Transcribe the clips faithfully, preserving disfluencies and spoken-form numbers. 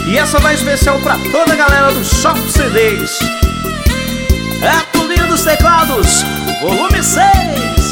E essa vai especial pra toda a galera do Shop C Ds. É Toninho dos Teclados, volume seis.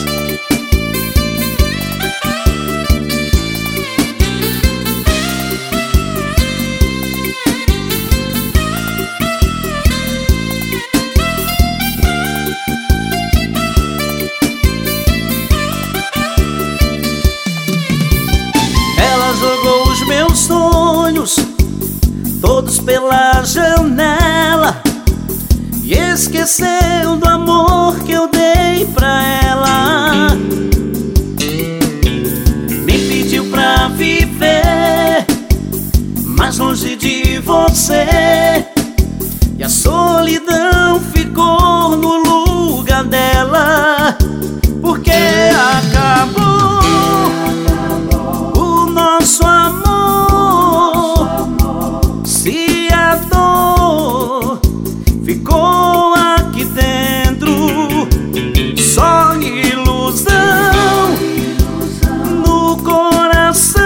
Ela jogou os meus sonhos todos pela janela e esqueceu do amor que eu dei pra ela. Me pediu pra viver mais longe de você, e a solidão ficou no lugar dela, porque acabou o nosso amor. Se a dor ficou aqui dentro, só ilusão no coração.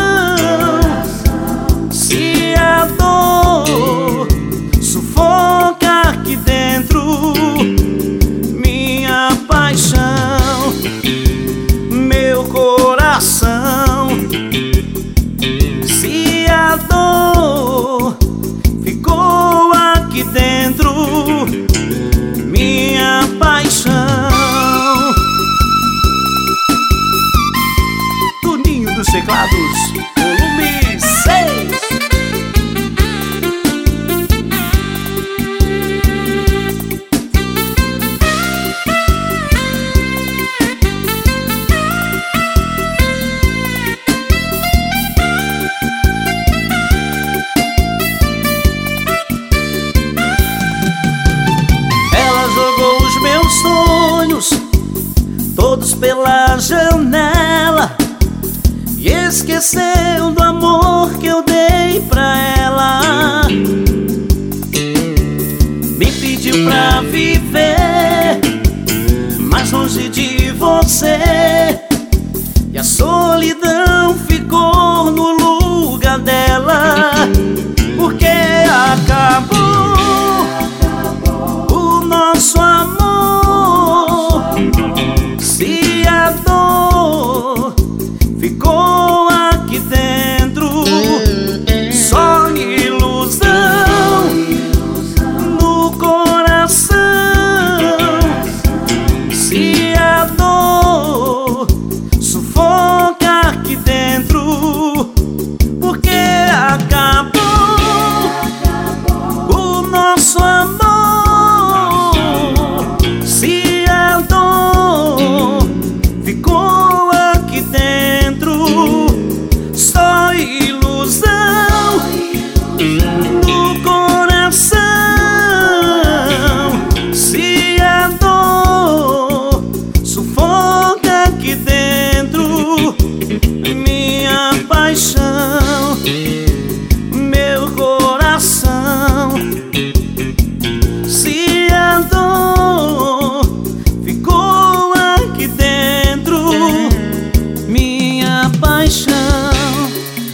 Se a dor sufoca aqui dentro, minha paixão, meu coração. Se a dor ficou aqui dentro, minha paixão. Toninho dos Teclados, volume seis. Sonhos todos pela janela e esqueceu do amor que eu dei pra ela. Me pediu pra viver mais longe de você, e a solidão ficou